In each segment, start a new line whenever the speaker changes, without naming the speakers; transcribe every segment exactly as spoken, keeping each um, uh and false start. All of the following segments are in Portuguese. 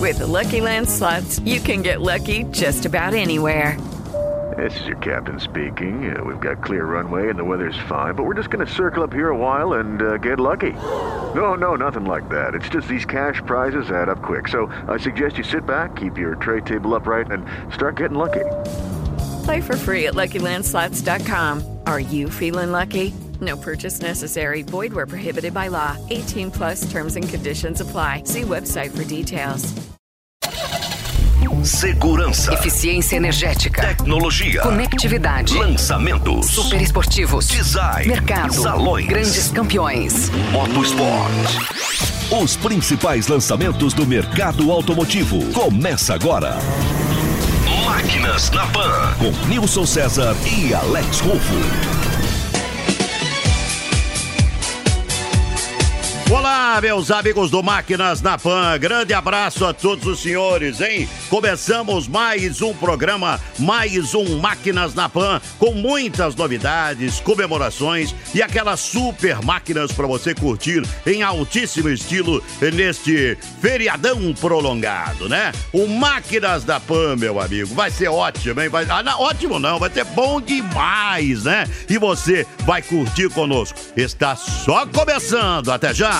With the Lucky Land Slots, you can get lucky just about anywhere.
This is your captain speaking. Uh, we've got clear runway and the weather's fine, but we're just going to circle up here a while and uh, get lucky. No, no, nothing like that. It's just these cash prizes add up quick. So I suggest you sit back, keep your tray table upright, and start getting lucky.
Play for free at Lucky Land Slots dot com. Are you feeling lucky? No purchase necessary. Void where prohibited by law. eighteen plus terms and conditions apply. See website for details.
Segurança,
eficiência energética,
tecnologia,
conectividade,
lançamentos,
super esportivos,
design,
mercado,
salões,
grandes campeões,
Motosport. Os principais lançamentos do mercado automotivo. Começa agora. Máquinas na Pan, com Nilson César e Alex Rufo.
Olá, meus amigos do Máquinas na Pan, grande abraço a todos os senhores, hein? Começamos mais um programa, mais um Máquinas na Pan, com muitas novidades, comemorações e aquelas super máquinas para você curtir em altíssimo estilo neste feriadão prolongado, né? O Máquinas da Pan, meu amigo, vai ser ótimo, hein? Vai... Ah, não, ótimo não, vai ser bom demais, né? E você vai curtir conosco. Está só começando, até já!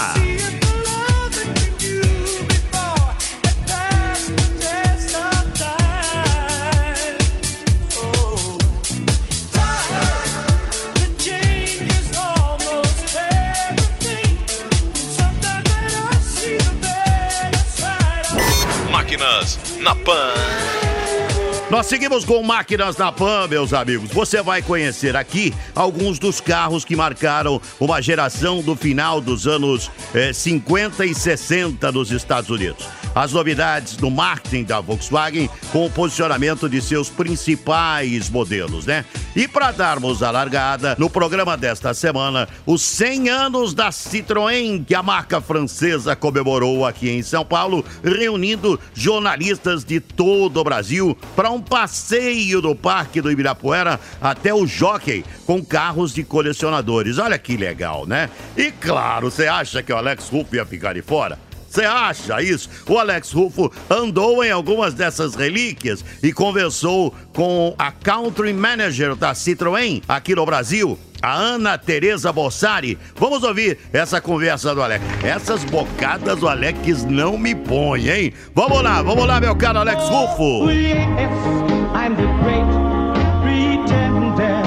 Máquinas na Pan.
Nós seguimos com Máquinas na Pan, meus amigos. Você vai conhecer aqui alguns dos carros que marcaram uma geração do final dos anos eh, cinquenta e sessenta nos Estados Unidos. As novidades do marketing da Volkswagen com o posicionamento de seus principais modelos, né? E para darmos a largada, no programa desta semana, os cem anos da Citroën, que a marca francesa comemorou aqui em São Paulo, reunindo jornalistas de todo o Brasil para um passeio do Parque do Ibirapuera até o Jockey, com carros de colecionadores. Olha que legal, né? E claro, você acha que o Alex Rufo ia ficar de fora? Você acha isso? O Alex Rufo andou em algumas dessas relíquias e conversou com a Country Manager da Citroën aqui no Brasil, a Ana Tereza Bossari. Vamos ouvir essa conversa do Alex. Essas bocadas o Alex não me põe, hein? Vamos lá, vamos lá, meu caro Alex Rufo.
Oh, yes, I'm the great pretender.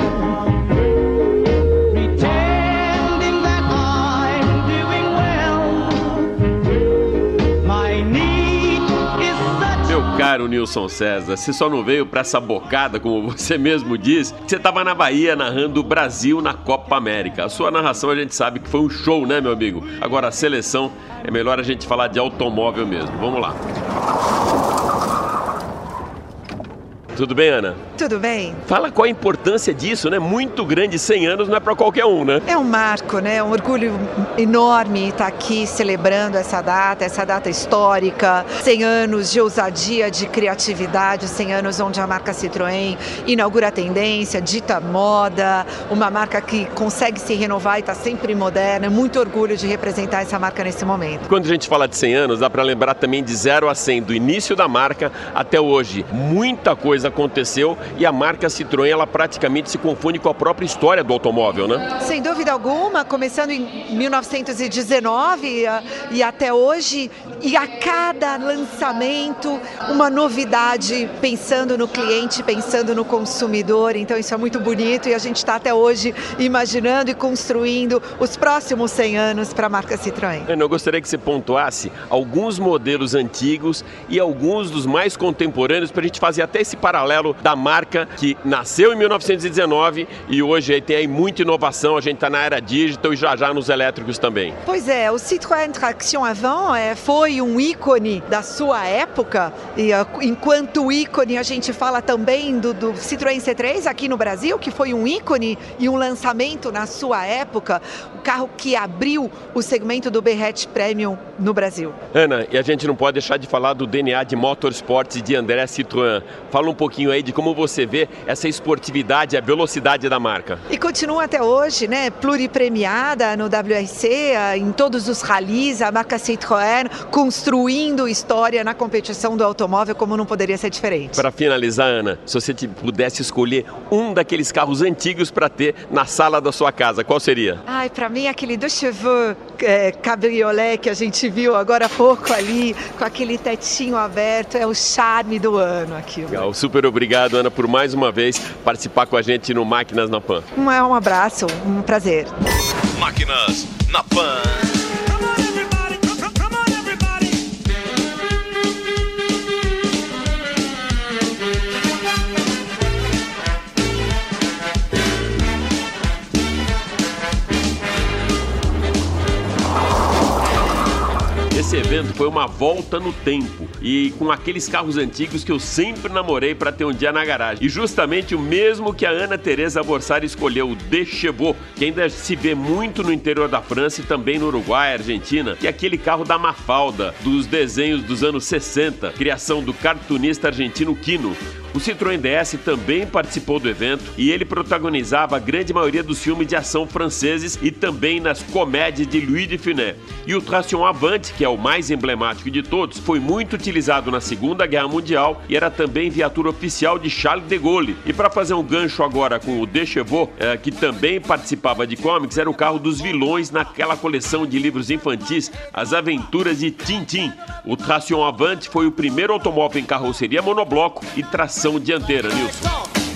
Pretending that I'm doing well. My need is such.
Meu caro Nilson César, você só não veio pra essa bocada, como você mesmo disse, que você tava na Bahia narrando o Brasil na Copa América. A sua narração a gente sabe que foi um show, né, meu amigo? Agora a seleção, é melhor a gente falar de automóvel mesmo. Vamos lá. Tudo bem, Ana?
Tudo bem.
Fala qual a importância disso, né? Muito grande, cem anos não é pra qualquer um, né?
É um marco, né? Um orgulho enorme estar aqui celebrando essa data, essa data histórica. cem anos de ousadia, de criatividade, cem anos onde a marca Citroën inaugura a tendência, dita moda, uma marca que consegue se renovar e está sempre moderna. Muito orgulho de representar essa marca nesse momento.
Quando a gente fala de cem anos, dá pra lembrar também de zero a cem, do início da marca até hoje. Muita coisa aconteceu e a marca Citroën, ela praticamente se confunde com a própria história do automóvel, né?
Sem dúvida alguma, começando em mil novecentos e dezenove e até hoje, e a cada lançamento uma novidade, pensando no cliente, pensando no consumidor. Então isso é muito bonito e a gente está até hoje imaginando e construindo os próximos cem anos para a marca Citroën.
Ana, eu gostaria que você pontuasse alguns modelos antigos e alguns dos mais contemporâneos para a gente fazer até esse paralelo da marca que nasceu em mil novecentos e dezenove e hoje aí tem aí muita inovação, a gente está na era digital e já já nos elétricos também.
Pois é, o Citroën Traction Avant é, foi um ícone da sua época e uh, enquanto ícone a gente fala também do, do Citroën C três aqui no Brasil, que foi um ícone e um lançamento na sua época, o carro que abriu o segmento do B-Hatch Premium no Brasil.
Ana, e a gente não pode deixar de falar do D N A de Motorsport e de André Citroën. Fala um pouquinho aí de como você vê essa esportividade, a velocidade da marca.
E continua até hoje, né? Pluripremiada no W R C, em todos os rallies, a marca Citroën construindo história na competição do automóvel, como não poderia ser diferente.
Para finalizar, Ana, se você pudesse escolher um daqueles carros antigos para ter na sala da sua casa, qual seria?
Ai, para mim, aquele Deux Chevaux é, cabriolé que a gente viu agora há pouco ali, com aquele tetinho aberto, é o charme do ano aqui.
Legal, super obrigado, Ana, por mais uma vez participar com a gente no Máquinas na Pan.
Um, um abraço, um prazer.
Máquinas na Pan.
Esse evento foi uma volta no tempo e com aqueles carros antigos que eu sempre namorei para ter um dia na garagem. E justamente o mesmo que a Ana Teresa Borsari escolheu, o Deux Chevaux, que ainda se vê muito no interior da França e também no Uruguai, Argentina, que é aquele carro da Mafalda, dos desenhos dos anos sessenta, criação do cartunista argentino Quino. O Citroën D S também participou do evento e ele protagonizava a grande maioria dos filmes de ação franceses e também nas comédias de Louis de Funès. E o Traction Avant, que é o mais emblemático de todos, foi muito utilizado na Segunda Guerra Mundial e era também viatura oficial de Charles de Gaulle. E para fazer um gancho agora com o Deux Chevaux, eh, que também participava de comics, era o carro dos vilões naquela coleção de livros infantis, As Aventuras de Tintin. O Traction Avant foi o primeiro automóvel em carroceria monobloco e tração dianteira, Nilson.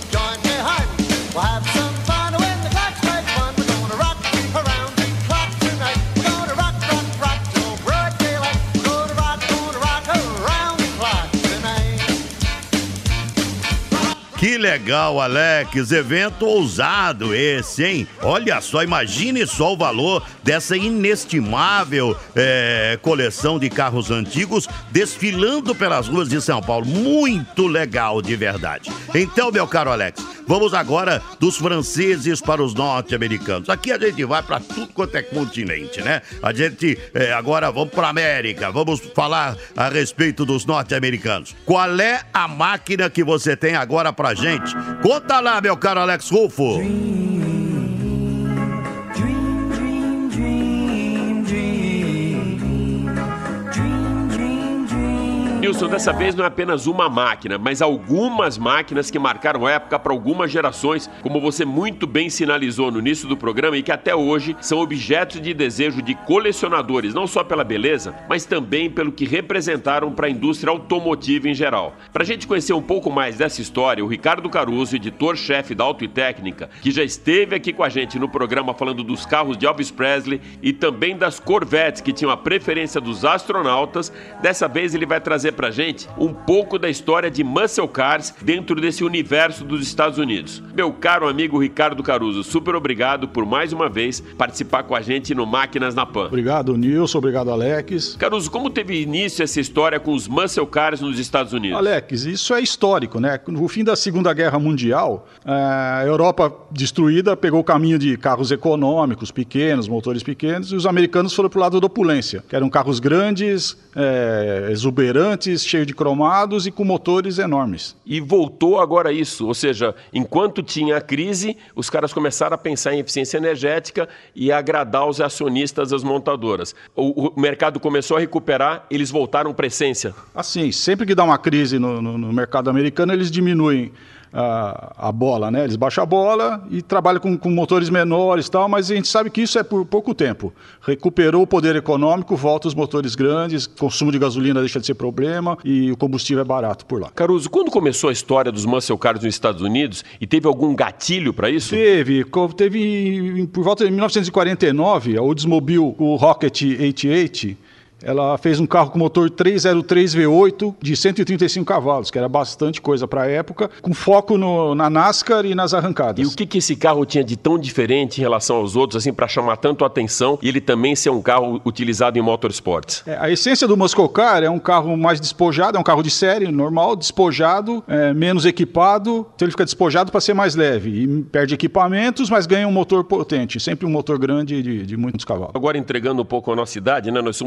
Que legal, Alex, evento ousado esse, hein? Olha só, imagine só o valor dessa inestimável é, coleção de carros antigos desfilando pelas ruas de São Paulo. Muito legal, de verdade. Então, meu caro Alex, vamos agora dos franceses para os norte-americanos. Aqui a gente vai para tudo quanto é continente, né? A gente é, agora vamos para América, vamos falar a respeito dos norte-americanos. Qual é a máquina que você tem agora para gente? Conta lá, meu caro Alex Rufo.
Nilson, dessa vez não é apenas uma máquina, mas algumas máquinas que marcaram época para algumas gerações, como você muito bem sinalizou no início do programa, e que até hoje são objetos de desejo de colecionadores, não só pela beleza, mas também pelo que representaram para a indústria automotiva em geral. Para a gente conhecer um pouco mais dessa história, o Ricardo Caruso, editor-chefe da Auto e Técnica, que já esteve aqui com a gente no programa falando dos carros de Elvis Presley e também das Corvettes, que tinham a preferência dos astronautas, dessa vez ele vai trazer pra gente um pouco da história de muscle cars dentro desse universo dos Estados Unidos. Meu caro amigo Ricardo Caruso, super obrigado por mais uma vez participar com a gente no Máquinas na Pan.
Obrigado, Nilson, obrigado, Alex.
Caruso, como teve início essa história com os muscle cars nos Estados Unidos?
Alex, isso é histórico, né? No fim da Segunda Guerra Mundial, a Europa destruída pegou o caminho de carros econômicos, pequenos, motores pequenos, e os americanos foram pro lado da opulência, que eram carros grandes, é, exuberantes, cheio de cromados e com motores enormes.
E voltou agora isso, ou seja, enquanto tinha a crise, os caras começaram a pensar em eficiência energética e agradar os acionistas das montadoras. O, o mercado começou a recuperar, eles voltaram para a essência.
Assim, sempre que dá uma crise no, no, no mercado americano, eles diminuem A, a bola, né? Eles baixam a bola e trabalham com, com motores menores e tal, mas a gente sabe que isso é por pouco tempo. Recuperou o poder econômico, volta os motores grandes, consumo de gasolina deixa de ser problema e o combustível é barato por lá.
Caruso, quando começou a história dos muscle cars nos Estados Unidos e teve algum gatilho para isso?
Teve, teve por volta de mil novecentos e quarenta e nove, a Oldsmobile, o Rocket oitenta e oito, ela fez um carro com motor trezentos e três V oito de cento e trinta e cinco cavalos, que era bastante coisa para a época, com foco no, na NASCAR e nas arrancadas.
E o que, que esse carro tinha de tão diferente em relação aos outros, assim, para chamar tanto a atenção e ele também ser um carro utilizado em motorsports?
É, a essência do muscle car é um carro mais despojado, é um carro de série, normal, despojado, é, menos equipado, então ele fica despojado para ser mais leve e perde equipamentos, mas ganha um motor potente, sempre um motor grande de, de muitos cavalos.
Agora entregando um pouco a nossa idade, né? Nós somos de mil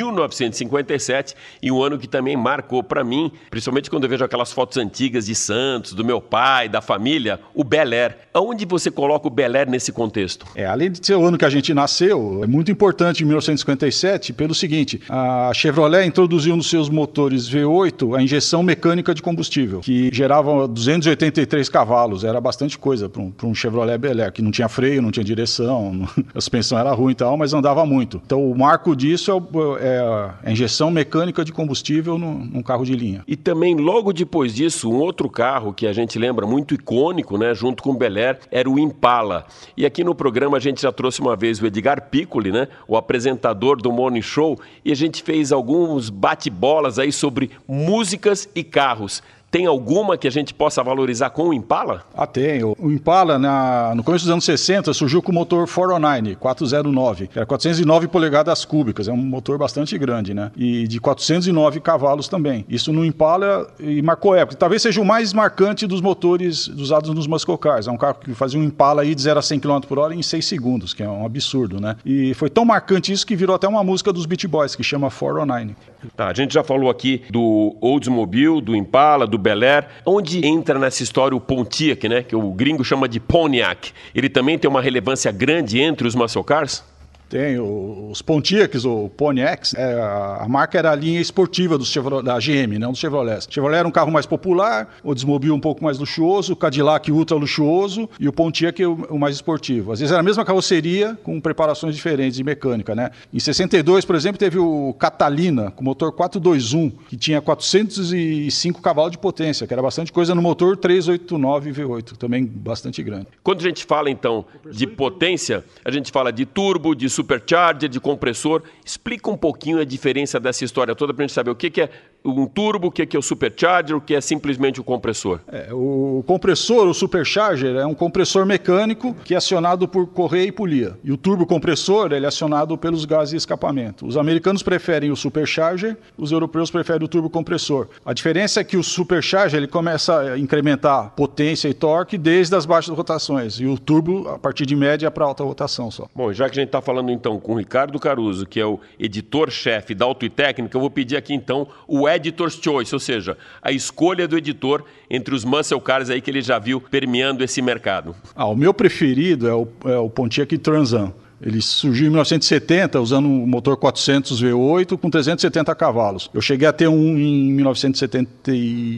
mil novecentos e cinquenta e sete e um ano que também marcou para mim, principalmente quando eu vejo aquelas fotos antigas de Santos, do meu pai, da família, o Bel Air. Aonde você coloca o Bel Air nesse contexto?
É, além de ser o ano que a gente nasceu, é muito importante em mil novecentos e cinquenta e sete pelo seguinte, a Chevrolet introduziu nos seus motores V oito a injeção mecânica de combustível, que gerava duzentos e oitenta e três cavalos, era bastante coisa para um, um Chevrolet Bel Air, que não tinha freio, não tinha direção, a suspensão era ruim e tal, mas andava muito. Então o marco disso é, o, é a injeção mecânica de combustível num, num carro de linha.
E também logo depois disso, um outro carro que a gente lembra muito icônico, né, junto com o Bel Air, era o Impala. E aqui no programa a gente já trouxe uma vez o Edgar Piccoli, né, o apresentador do Morning Show, e a gente fez alguns bate-bolas aí sobre músicas e carros. Tem alguma que a gente possa valorizar com o Impala?
Ah, tem. O Impala, na, no começo dos anos sessenta, surgiu com o motor quatrocentos e nove, quatrocentos e nove. Era quatrocentos e nove polegadas cúbicas, é um motor bastante grande, né? E de quatrocentos e nove cavalos também. Isso no Impala e marcou época. Talvez seja o mais marcante dos motores usados nos muscle cars. É um carro que fazia um Impala aí de zero a cem quilômetros por hora em seis segundos, que é um absurdo, né? E foi tão marcante isso que virou até uma música dos Beach Boys, que chama quatrocentos e nove.
Tá, a gente já falou aqui do Oldsmobile, do Impala, do Bel Air. Onde entra nessa história o Pontiac, né? Que o gringo chama de Pontiac. Ele também tem uma relevância grande entre os muscle cars?
Tem os Pontiacs, ou Pontiacs, é, a marca era a linha esportiva do Chevrolet, da G M, não do Chevrolet. O Chevrolet era um carro mais popular, o Oldsmobile um pouco mais luxuoso, o Cadillac ultra luxuoso e o Pontiac o, o mais esportivo. Às vezes era a mesma carroceria com preparações diferentes de mecânica, né? Em sessenta e dois, por exemplo, teve o Catalina com motor quatrocentos e vinte e um, que tinha quatrocentos e cinco cavalos de potência, que era bastante coisa no motor trezentos e oitenta e nove V oito, também bastante grande.
Quando a gente fala então de potência, a gente fala de turbo, de supercharger, de compressor. Explica um pouquinho a diferença dessa história toda para a gente saber o que, que é um turbo, o que, que é o supercharger, o que é simplesmente o compressor.
É, o compressor, o supercharger, é um compressor mecânico que é acionado por correia e polia. E o turbo compressor ele é acionado pelos gases de escapamento. Os americanos preferem o supercharger, os europeus preferem o turbo compressor. A diferença é que o supercharger ele começa a incrementar potência e torque desde as baixas rotações. E o turbo a partir de média para alta rotação só.
Bom, já que a gente está falando então com o Ricardo Caruso, que é o editor-chefe da Auto e Técnica, eu vou pedir aqui então o Editor's Choice, ou seja, a escolha do editor entre os muscle cars aí que ele já viu permeando esse mercado.
Ah, o meu preferido é o, é o Pontiac Trans Am. Ele surgiu em mil novecentos e setenta usando um motor quatrocentos V oito com trezentos e setenta cavalos. Eu cheguei a ter um em mil novecentos e setenta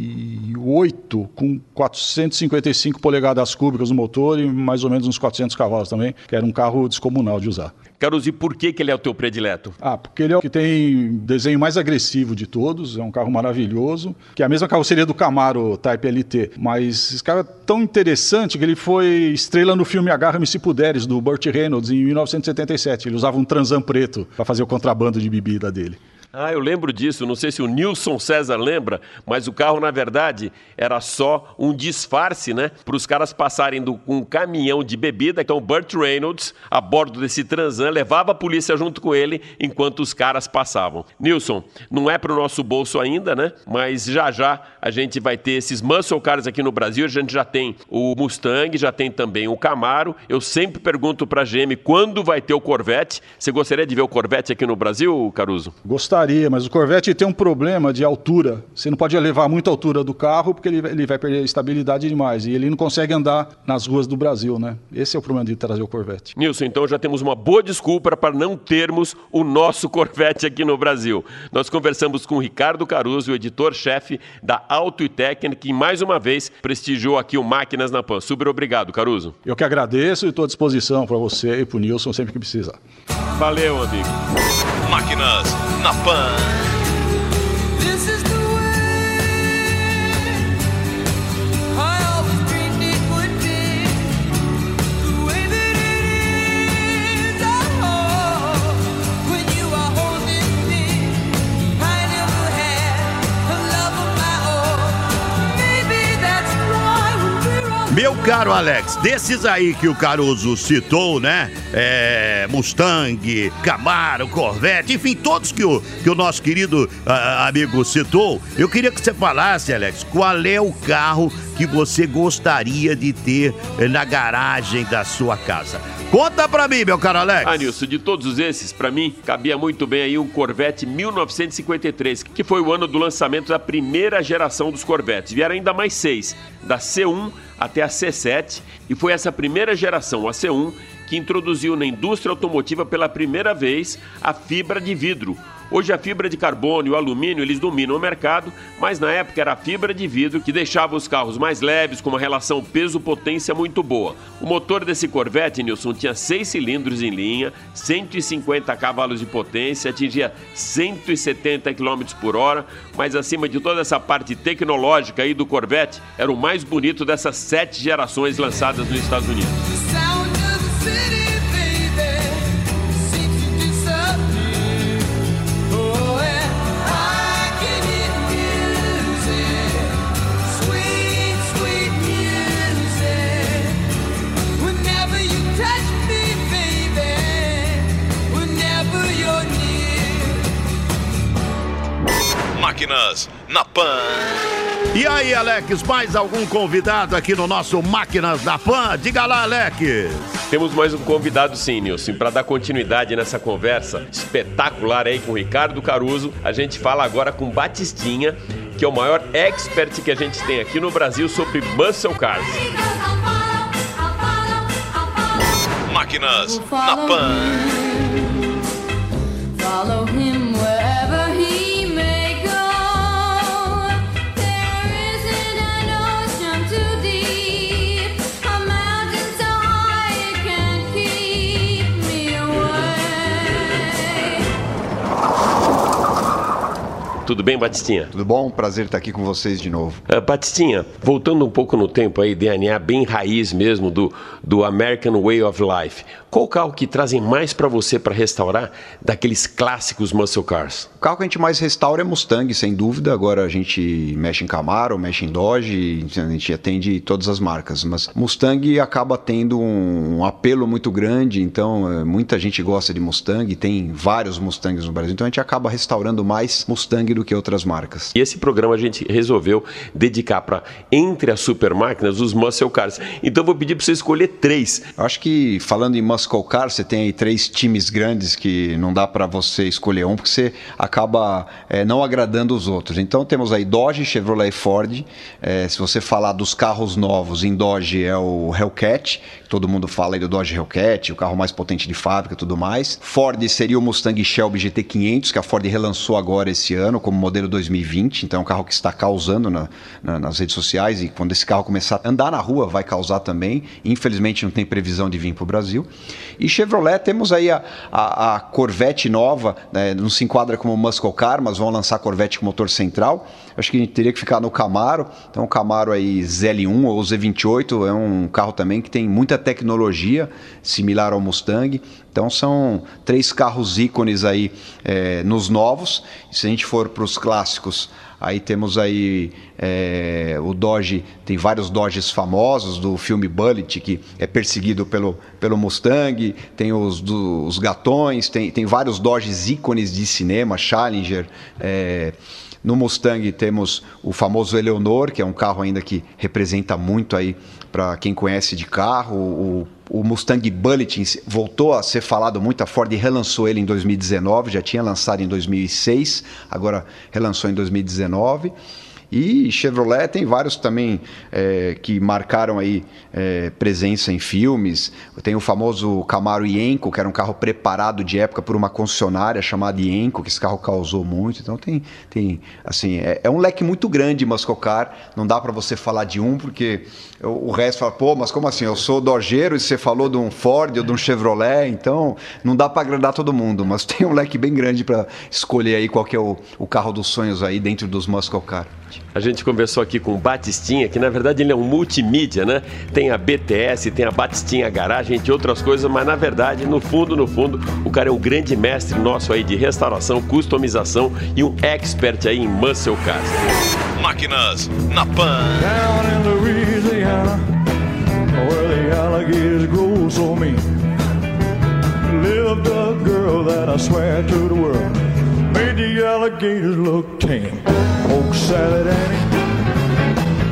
e oito com quatrocentos e cinquenta e cinco polegadas cúbicas no motor e mais ou menos uns quatrocentos cavalos também, que era um carro descomunal de usar.
Caruso, e por que, que ele é o teu predileto?
Ah, porque ele é o que tem desenho mais agressivo de todos, é um carro maravilhoso, que é a mesma carroceria do Camaro Type L T, mas esse carro é tão interessante que ele foi estrela no filme Agarra-me Se Puderes, do Burt Reynolds, em mil novecentos e setenta e sete. Ele usava um Trans Am preto para fazer o contrabando de bebida dele.
Ah, eu lembro disso, não sei se o Nilson César lembra, mas o carro, na verdade, era só um disfarce, né? Para os caras passarem do, um caminhão de bebida. Então, Burt Reynolds, a bordo desse Trans Am, levava a polícia junto com ele enquanto os caras passavam. Nilson, não é para o nosso bolso ainda, né? Mas já já a gente vai ter esses muscle cars aqui no Brasil. A gente já tem o Mustang, já tem também o Camaro. Eu sempre pergunto para a G M quando vai ter o Corvette. Você gostaria de ver o Corvette aqui no Brasil, Caruso?
Gostaria. Mas o Corvette tem um problema de altura. Você não pode elevar muito a altura do carro porque ele, ele vai perder estabilidade demais. E ele não consegue andar nas ruas do Brasil, né? Esse é o problema de trazer o Corvette.
Nilson, então já temos uma boa desculpa para não termos o nosso Corvette aqui no Brasil. Nós conversamos com o Ricardo Caruso, o editor-chefe da Auto e Técnica, e mais uma vez prestigiou aqui o Máquinas na Pan. Super obrigado, Caruso.
Eu que agradeço e estou à disposição para você e para o Nilson sempre que precisar.
Valeu, amigo.
Máquinas na Pan.
Meu caro Alex, desses aí que o Caruso citou, né? É, Mustang, Camaro, Corvette, enfim, todos que o, que o nosso querido uh, amigo citou, eu queria que você falasse, Alex, qual é o carro que você gostaria de ter na garagem da sua casa. Conta pra mim, meu caro Alex.
Ah, Nilson, de todos esses, pra mim, cabia muito bem aí um Corvette mil novecentos e cinquenta e três, que foi o ano do lançamento da primeira geração dos Corvettes. Vieram ainda mais seis, da C um até a C sete, e foi essa primeira geração, a C um, que introduziu na indústria automotiva pela primeira vez a fibra de vidro. Hoje a fibra de carbono e o alumínio, eles dominam o mercado, mas na época era a fibra de vidro que deixava os carros mais leves, com uma relação peso-potência muito boa. O motor desse Corvette, Nilson, tinha seis cilindros em linha, cento e cinquenta cavalos de potência, atingia cento e setenta quilômetros por hora, mas acima de toda essa parte tecnológica aí do Corvette, era o mais bonito dessas sete gerações lançadas nos Estados Unidos.
Máquinas na Pan.
E aí, Alex, mais algum convidado aqui no nosso Máquinas na Pan? Diga lá, Alex.
Temos mais um convidado, sim, Nilson. Para dar continuidade nessa conversa espetacular aí com o Ricardo Caruso, a gente fala agora com Batistinha, que é o maior expert que a gente tem aqui no Brasil sobre muscle cars.
Máquinas na Pan.
Follow him wherever he may go. There isn't an ocean too deep, a mountain so high it can't keep me away.
Tudo bem, Batistinha?
Tudo bom? Prazer estar aqui com vocês de novo.
Uh, Batistinha, voltando um pouco no tempo aí, D N A bem raiz mesmo do, do American Way of Life. Qual o carro que trazem mais para você para restaurar daqueles clássicos muscle cars?
O carro que a gente mais restaura é Mustang, sem dúvida. Agora a gente mexe em Camaro, mexe em Dodge, a gente atende todas as marcas. Mas Mustang acaba tendo um, um apelo muito grande, então muita gente gosta de Mustang, tem vários Mustangs no Brasil, então a gente acaba restaurando mais Mustang do que outras marcas.
E esse programa a gente resolveu dedicar para, entre as super máquinas, os muscle cars. Então eu vou pedir para você escolher três.
Eu acho que, falando em muscle car, você tem aí três times grandes que não dá para você escolher um, porque você acaba é, não agradando os outros. Então temos aí Dodge, Chevrolet e Ford. É, se você falar dos carros novos, em Dodge é o Hellcat, todo mundo fala aí do Dodge Hellcat, o carro mais potente de fábrica e tudo mais. Ford seria o Mustang Shelby G T quinhentos, que a Ford relançou agora esse ano, como modelo dois mil e vinte, então é um carro que está causando na, na, nas redes sociais, e quando esse carro começar a andar na rua vai causar também. Infelizmente não tem previsão de vir para o Brasil. E Chevrolet, temos aí a, a, a Corvette nova, né? Não se enquadra como muscle car, mas vão lançar Corvette com motor central. Acho que a gente teria que ficar no Camaro. Então o Camaro aí Z L um ou Z vinte e oito é um carro também que tem muita tecnologia, similar ao Mustang. Então são três carros ícones aí é, nos novos. E se a gente for para os clássicos, aí temos aí é, o Dodge, tem vários Dodges famosos do filme Bullitt, que é perseguido pelo, pelo Mustang, tem os, do, os gatões, tem, tem vários Dodges ícones de cinema, Challenger. É, no Mustang temos o famoso Eleanor, que é um carro ainda que representa muito aí para quem conhece de carro. O, o Mustang Bullitt voltou a ser falado muito, a Ford relançou ele em dois mil e dezenove, já tinha lançado em dois mil e seis, agora relançou em dois mil e dezenove. E Chevrolet tem vários também é, que marcaram aí é, presença em filmes. Tem o famoso Camaro Yenko, que era um carro preparado de época por uma concessionária chamada Yenko, que esse carro causou muito. Então tem, tem assim, é, é um leque muito grande muscle car. Não dá para você falar de um, porque o, o resto fala, pô, mas como assim? Eu sou dojeiro e você falou de um Ford ou de um Chevrolet, então não dá para agradar todo mundo. Mas tem um leque bem grande para escolher aí qual que é o, o carro dos sonhos aí dentro dos muscle car.
A gente conversou aqui com o Batistinha, que na verdade ele é um multimídia, né? Tem a B T S, tem a Batistinha Garagem, entre outras coisas, mas na verdade, no fundo, no fundo, o cara é um grande mestre nosso aí de restauração, customização e um expert aí em muscle cars.
Máquinas na Pan.
Down in Louisiana, where the alligators grow so mean, lived a girl that I swear to the world made the alligators look tame. Oh, Sally Annie.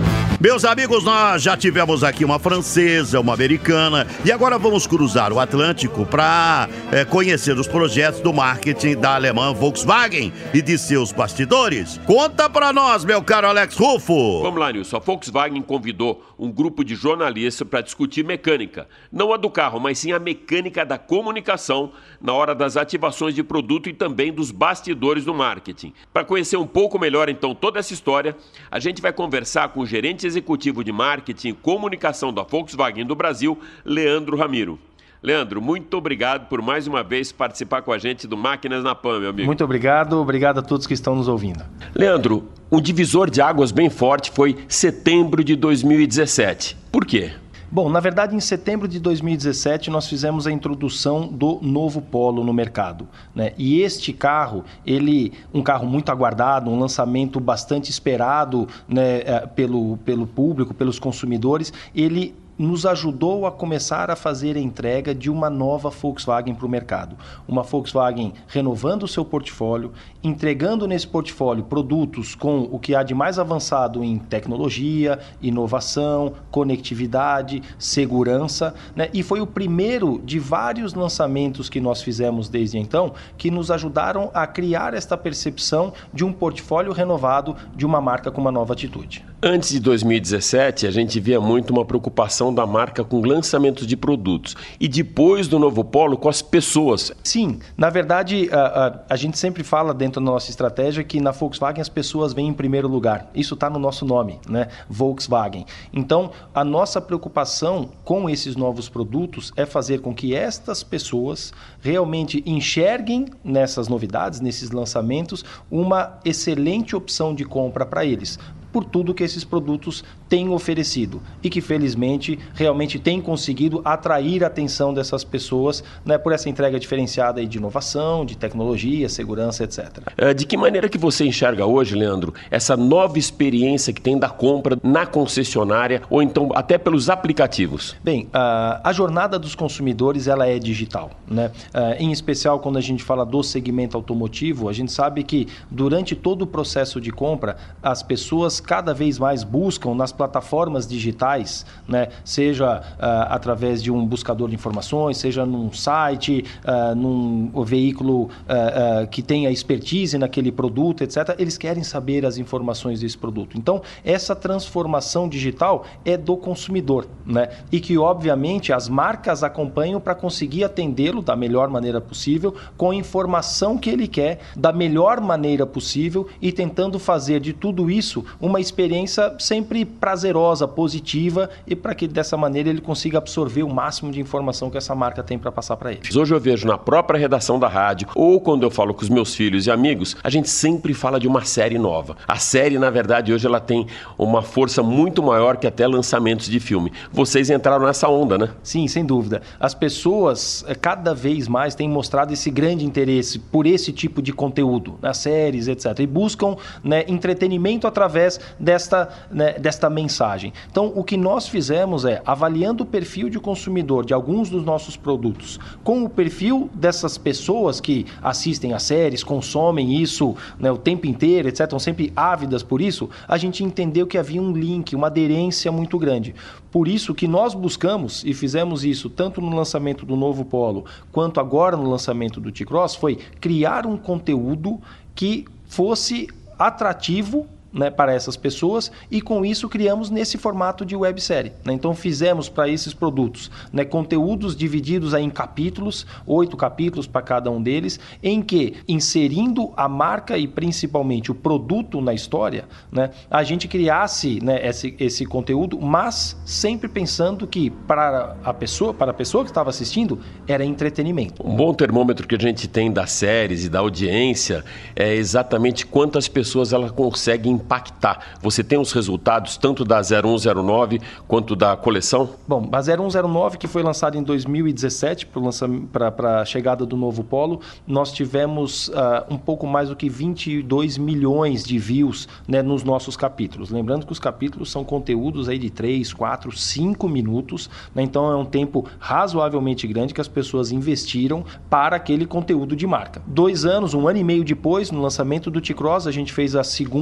Meus amigos, nós já tivemos aqui uma francesa, uma americana e agora vamos cruzar o Atlântico para é, conhecer os projetos do marketing da alemã Volkswagen e de seus bastidores. Conta pra nós, meu caro Alex Ruffo.
Vamos lá, Nilson. A Volkswagen convidou um grupo de jornalistas para discutir mecânica. Não a do carro, mas sim a mecânica da comunicação na hora das ativações de produto e também dos bastidores do marketing. Para conhecer um pouco melhor, então, toda essa história, a gente vai conversar com o gerente executivo de marketing e comunicação da Volkswagen do Brasil, Leandro Ramiro. Leandro, muito obrigado por mais uma vez participar com a gente do Máquinas na Pan, meu amigo.
Muito obrigado, obrigado a todos que estão nos ouvindo.
Leandro, um divisor de águas bem forte foi setembro de dois mil e dezessete. Por quê?
Bom, na verdade, em setembro de dois mil e dezessete, nós fizemos a introdução do novo Polo no mercado, né? E este carro, ele, um carro muito aguardado, um lançamento bastante esperado, né, pelo, pelo público, pelos consumidores, ele nos ajudou a começar a fazer a entrega de uma nova Volkswagen para o mercado. Uma Volkswagen renovando o seu portfólio, entregando nesse portfólio produtos com o que há de mais avançado em tecnologia, inovação, conectividade, segurança, né? E foi o primeiro de vários lançamentos que nós fizemos desde então que nos ajudaram a criar esta percepção de um portfólio renovado de uma marca com uma nova atitude.
Antes de dois mil e dezessete, a gente via muito uma preocupação da marca com lançamentos de produtos e depois do novo Polo com as pessoas.
Sim, na verdade a, a, a gente sempre fala dentro da nossa estratégia que na Volkswagen as pessoas vêm em primeiro lugar. Isso está no nosso nome, né? Volkswagen. Então a nossa preocupação com esses novos produtos é fazer com que estas pessoas realmente enxerguem nessas novidades, nesses lançamentos, uma excelente opção de compra para eles, por tudo que esses produtos têm oferecido e que, felizmente, realmente têm conseguido atrair a atenção dessas pessoas, né, por essa entrega diferenciada aí de inovação, de tecnologia, segurança, etcétera.
De que maneira que você enxerga hoje, Leandro, essa nova experiência que tem da compra na concessionária ou então até pelos aplicativos?
Bem, a, a jornada dos consumidores ela é digital, né? Em especial quando a gente fala do segmento automotivo, a gente sabe que durante todo o processo de compra, as pessoas cada vez mais buscam nas plataformas digitais, né, seja uh, através de um buscador de informações, seja num site, uh, num veículo uh, uh, que tenha expertise naquele produto, etcétera. Eles querem saber as informações desse produto. Então, essa transformação digital é do consumidor, né, e que, obviamente, as marcas acompanham para conseguir atendê-lo da melhor maneira possível, com a informação que ele quer, da melhor maneira possível e tentando fazer de tudo isso uma experiência sempre prazerosa, positiva e para que dessa maneira ele consiga absorver o máximo de informação que essa marca tem para passar para ele.
Hoje eu vejo na própria redação da rádio ou quando eu falo com os meus filhos e amigos, a gente sempre fala de uma série nova. A série, na verdade, hoje ela tem uma força muito maior que até lançamentos de filme. Vocês entraram nessa onda, né?
Sim, sem dúvida. As pessoas cada vez mais têm mostrado esse grande interesse por esse tipo de conteúdo, nas séries, etcétera. E buscam, né, entretenimento através desta, né, desta mensagem. Então, o que nós fizemos é, avaliando o perfil de consumidor de alguns dos nossos produtos, com o perfil dessas pessoas que assistem às séries, consomem isso, né, o tempo inteiro, etcétera, estão sempre ávidas por isso, a gente entendeu que havia um link, uma aderência muito grande. Por isso que nós buscamos, e fizemos isso tanto no lançamento do novo Polo, quanto agora no lançamento do T-Cross, foi criar um conteúdo que fosse atrativo, né, para essas pessoas e com isso criamos nesse formato de websérie, né? Então fizemos para esses produtos, né, conteúdos divididos aí em capítulos, oito capítulos para cada um deles, em que inserindo a marca e principalmente o produto na história, né, a gente criasse, né, esse, esse conteúdo, mas sempre pensando que para a pessoa, para a pessoa que estava assistindo, era entretenimento.
Um bom termômetro que a gente tem das séries e da audiência é exatamente quantas pessoas ela consegue impactar. Você tem os resultados tanto da zero um zero nove quanto da coleção?
Bom, a zero um zero nove, que foi lançada em dois mil e dezessete para a chegada do novo Polo, nós tivemos uh, um pouco mais do que vinte e dois milhões de views, né, nos nossos capítulos. Lembrando que os capítulos são conteúdos aí de três, quatro, cinco minutos, né, então é um tempo razoavelmente grande que as pessoas investiram para aquele conteúdo de marca. Dois anos, um ano e meio depois, no lançamento do T-Cross, a gente fez a segunda temporada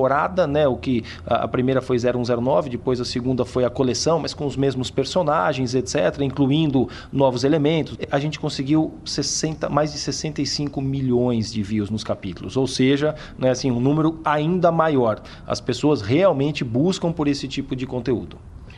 aprimorada, né? O que a, a primeira foi zero um zero nove, depois a segunda foi a coleção, mas com os mesmos personagens, etcétera, incluindo novos elementos. A gente conseguiu sessenta, mais de sessenta e cinco milhões de views nos capítulos, ou seja, né, assim, um número ainda maior. As pessoas realmente buscam por esse tipo de conteúdo.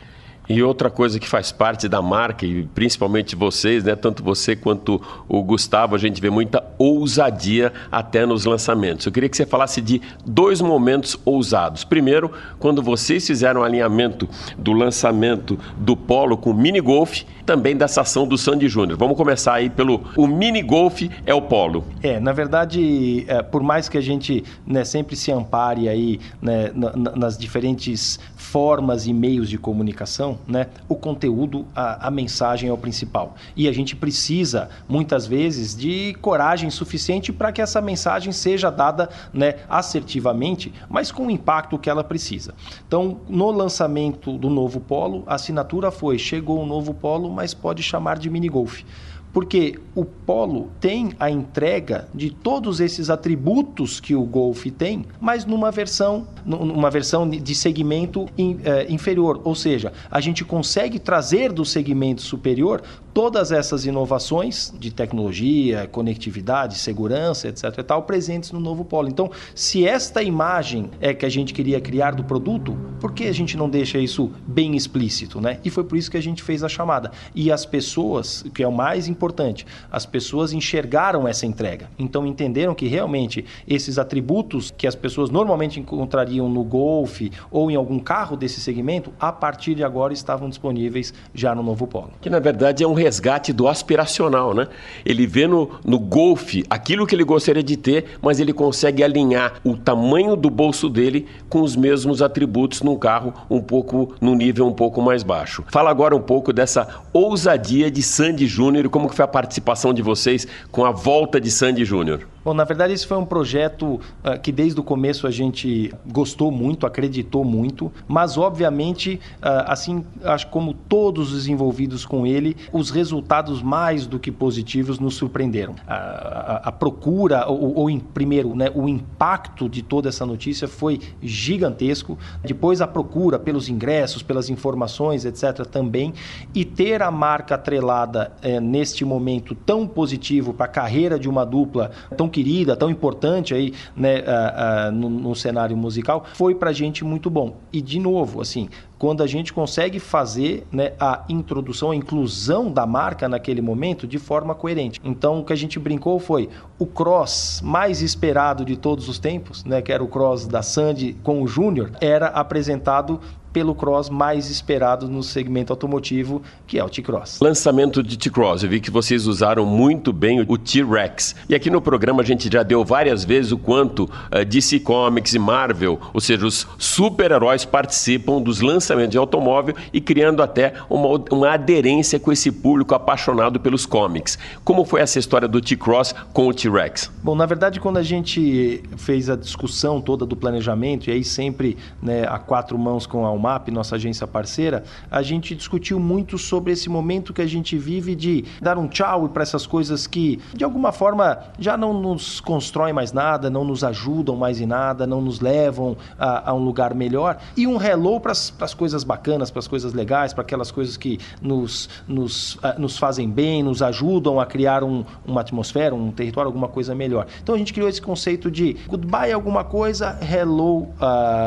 E outra coisa que faz parte da marca, e principalmente vocês, né, tanto você quanto o Gustavo, a gente vê muita ousadia até nos lançamentos. Eu queria que você falasse de dois momentos ousados. Primeiro, quando vocês fizeram o alinhamento do lançamento do Polo com o Mini Golf, também dessa ação do Sandy Júnior. Vamos começar aí pelo o Mini Golf é o Polo.
É, na verdade, é, por mais que a gente, né, sempre se ampare aí, né, na, nas diferentes formas e meios de comunicação, né, o conteúdo, a, a mensagem é o principal. E a gente precisa, muitas vezes, de coragem suficiente para que essa mensagem seja dada, né, assertivamente, mas com o impacto que ela precisa. Então, no lançamento do novo Polo, a assinatura foi: chegou o novo Polo, mas pode chamar de Mini Golf. Porque o Polo tem a entrega de todos esses atributos que o Golf tem, mas numa versão, numa versão de segmento in, é, inferior. Ou seja, a gente consegue trazer do segmento superior todas essas inovações de tecnologia, conectividade, segurança, etc e tal, presentes no novo Polo. Então, se esta imagem é que a gente queria criar do produto, por que a gente não deixa isso bem explícito, né? E foi por isso que a gente fez a chamada. E as pessoas, que é o mais importante, Importante. As pessoas enxergaram essa entrega, então entenderam que realmente esses atributos que as pessoas normalmente encontrariam no Golf ou em algum carro desse segmento, a partir de agora estavam disponíveis já no novo Polo.
Que na verdade é um resgate do aspiracional, né? Ele vê no, no Golf aquilo que ele gostaria de ter, mas ele consegue alinhar o tamanho do bolso dele com os mesmos atributos num carro um pouco, num nível um pouco mais baixo. Fala agora um pouco dessa ousadia de Sandy Júnior, como que foi a participação de vocês com a volta de Sandy Júnior?
Bom, na verdade, esse foi um projeto uh, que desde o começo a gente gostou muito, acreditou muito, mas obviamente, uh, assim, acho que como todos os envolvidos com ele, os resultados mais do que positivos nos surpreenderam. A, a, a procura, ou, ou em, primeiro, né, o impacto de toda essa notícia foi gigantesco, depois a procura pelos ingressos, pelas informações, etcétera também, e ter a marca atrelada eh, neste momento tão positivo para a carreira de uma dupla tão querida, tão importante aí, né, uh, uh, no, no cenário musical, foi pra gente muito bom. E de novo, assim, quando a gente consegue fazer, né, a introdução, a inclusão da marca naquele momento de forma coerente. Então, o que a gente brincou foi o cross mais esperado de todos os tempos, né, que era o cross da Sandy com o Júnior, era apresentado pelo cross mais esperado no segmento automotivo, que é o T-Cross.
Lançamento de T-Cross, eu vi que vocês usaram muito bem o T-Rex. E aqui no programa a gente já deu várias vezes o quanto uh, D C Comics e Marvel, ou seja, os super-heróis participam dos lançamentos de automóvel e criando até uma, uma aderência com esse público apaixonado pelos comics. Como foi essa história do T-Cross com o T-Rex?
Bom, na verdade, quando a gente fez a discussão toda do planejamento, e aí sempre, né, a quatro mãos com a Almap, nossa agência parceira, a gente discutiu muito sobre esse momento que a gente vive de dar um tchau para essas coisas que, de alguma forma, já não nos constroem mais nada, não nos ajudam mais em nada, não nos levam a, a um lugar melhor, e um hello para as coisas bacanas, para as coisas legais, para aquelas coisas que nos, nos, uh, nos fazem bem, nos ajudam a criar um, uma atmosfera, um território, alguma coisa melhor. Então a gente criou esse conceito de goodbye alguma coisa, hello uh,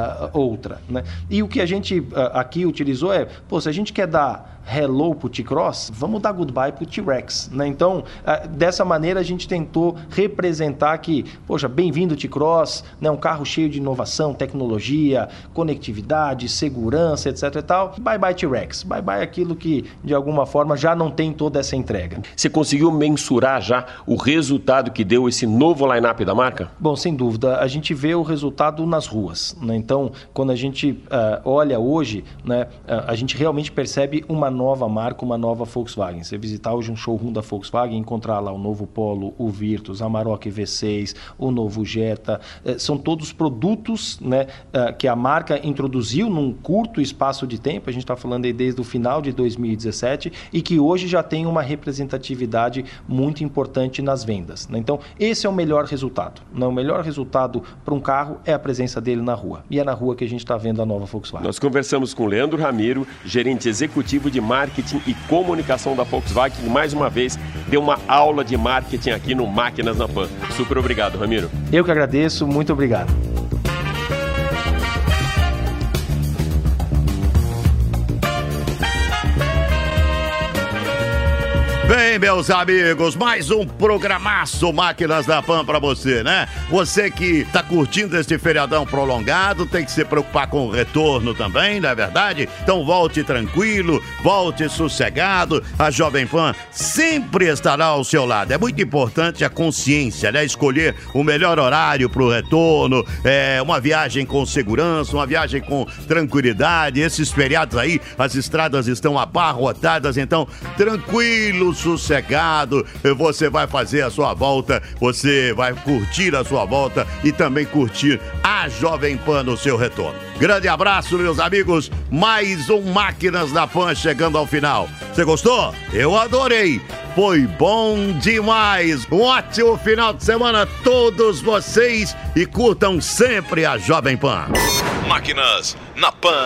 outra, né? E o que a gente aqui utilizou é, pô, se a gente quer dar hello pro T-Cross, vamos dar goodbye pro T-Rex, né? Então, dessa maneira a gente tentou representar que, poxa, bem-vindo T-Cross, né? Um carro cheio de inovação, tecnologia, conectividade, segurança, etc e tal. Bye bye T-Rex, bye bye aquilo que de alguma forma já não tem toda essa entrega.
Você conseguiu mensurar já o resultado que deu esse novo line-up da marca?
Bom, sem dúvida, a gente vê o resultado nas ruas, né? Então, quando a gente uh, olha hoje, né, uh, a gente realmente percebe uma uma nova marca, uma nova Volkswagen. Você visitar hoje um showroom da Volkswagen, encontrar lá o novo Polo, o Virtus, a Amarok V seis, o novo Jetta, eh, são todos produtos, né, uh, que a marca introduziu num curto espaço de tempo, a gente está falando aí desde o final de dois mil e dezessete, e que hoje já tem uma representatividade muito importante nas vendas, né? Então, esse é o melhor resultado. Né? O melhor resultado para um carro é a presença dele na rua. E é na rua que a gente está vendo a nova Volkswagen.
Nós conversamos com Leandro Ramiro, gerente executivo de marketing e comunicação da Volkswagen, que mais uma vez deu uma aula de marketing aqui no Máquinas na Pan. Super obrigado, Ramiro.
Eu que agradeço, muito obrigado.
Bem, meus amigos, mais um programaço Máquinas da Pan pra você, né? Você que tá curtindo este feriadão prolongado, tem que se preocupar com o retorno também, não é verdade? Então volte tranquilo, volte sossegado. A Jovem Pan sempre estará ao seu lado. É muito importante a consciência, né? Escolher o melhor horário pro retorno, é, uma viagem com segurança, uma viagem com tranquilidade. Esses feriados aí, as estradas estão abarrotadas, então tranquilo, sossegado, você vai fazer a sua volta, você vai curtir a sua volta e também curtir a Jovem Pan no seu retorno. Grande abraço, meus amigos, mais um Máquinas da Pan chegando ao final. Você gostou? Eu adorei, foi bom demais. Um ótimo final de semana a todos vocês e curtam sempre a Jovem Pan.
Máquinas na Pan.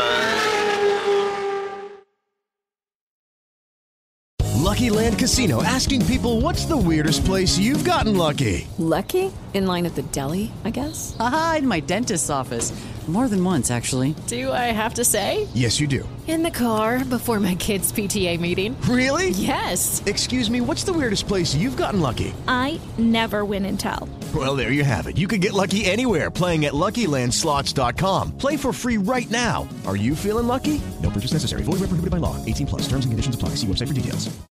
Lucky Land Casino, asking people, what's the weirdest place you've gotten lucky?
Lucky? In line at the deli, I guess?
Aha, in my dentist's office. More than once, actually.
Do I have to say?
Yes, you do.
In the car before my kids' P T A meeting.
Really?
Yes.
Excuse me, what's the weirdest place you've gotten lucky?
I never win and tell.
Well, there you have it. You can get lucky anywhere, playing at Lucky Land Slots dot com. Play for free right now. Are you feeling lucky? No purchase necessary. Void where prohibited by law. eighteen plus. Terms and conditions apply. See website for details.